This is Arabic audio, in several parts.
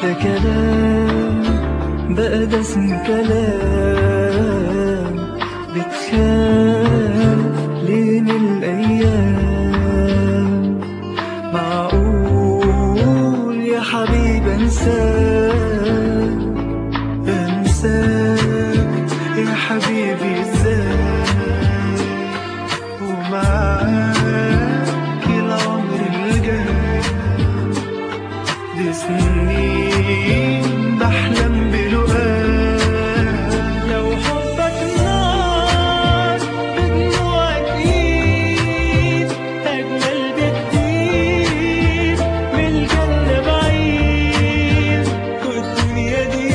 ده كلام بقى، ده اسمه كلام. بتخاف ليه من الأيام؟ معقول يا حبيبي انساك؟ انساك يا حبيبي ازاي؟ ومعاك العمر الجاي، دي سنين بحلم بلقاك. لو حبك نار بدموعك ايد، اجمل بكتير من الجنة بعيد. والدنيا دي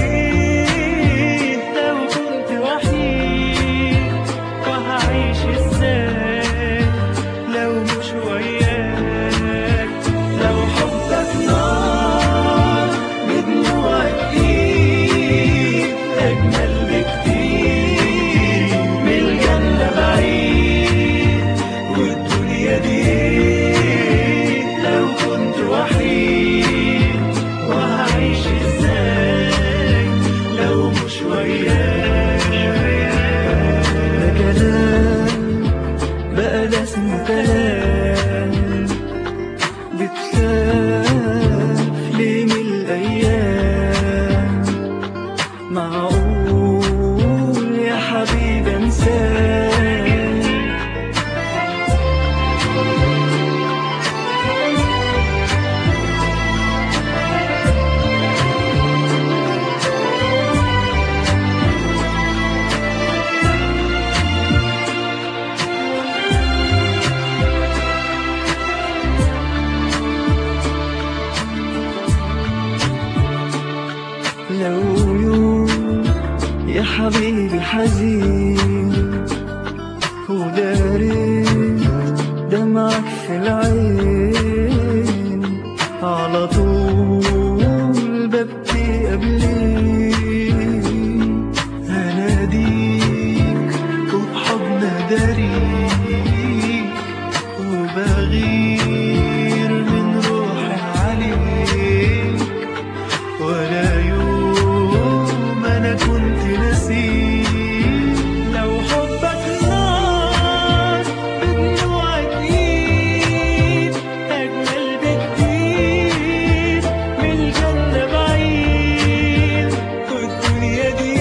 لو كنت وحيد، وهعيش ازاي لو مش وياك؟ لو حبك نار بدموعك ايد، اجمل بكتير من الجنة بعيد. والدنيا دي لو كنت وحيد، وهعيش ازاي لو مش وياك؟ ده كلام بقى، ده اسمه كلام. بتخاف ليه من الأيام؟ معقول يا حبيبي انساك؟ لو يوم يا حبيبي حزين وداريت دمعك في العين، على طول ببكي قبليك. هناديك وبحضن داريك، وبغير من روحي عليك. ولا يوم أنا كنت نسيك. لو حبك نار بدموعك إيد، أجمل بكتير من الجنة بعيد. والدنيا دي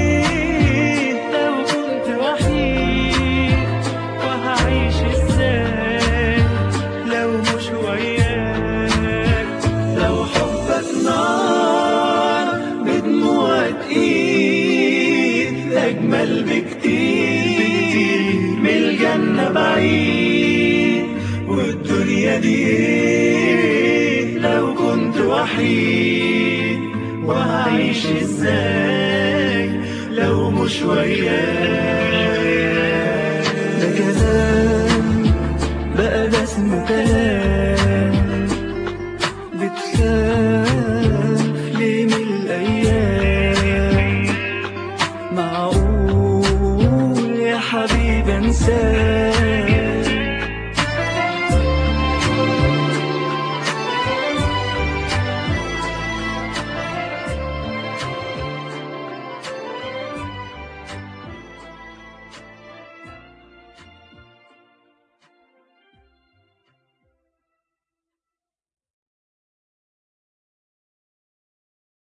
لو كنت وحيد، وهعيش إزاي لو مش وياك؟ لو حبك نار بدموعك ايد، اجمل بكتير من الجنة بعيد. والدنيا دي لو كنت وحيد، وهعيش ازاي لو مش وياك؟ ده كلام بقى، ده اسمه كلام. بتخاف ليه من الأيام؟ معقول يا حبيبي انساك؟